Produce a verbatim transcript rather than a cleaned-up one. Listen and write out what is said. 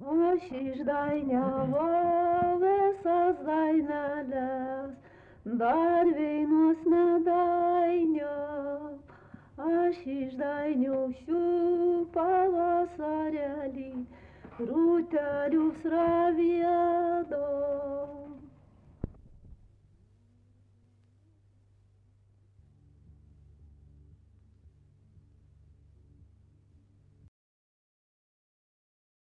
Aš išdainiavau visas daineles, dar veinos nedainiau. Aš išdainiosiu pavasarėlį, rūtelius ravėdom.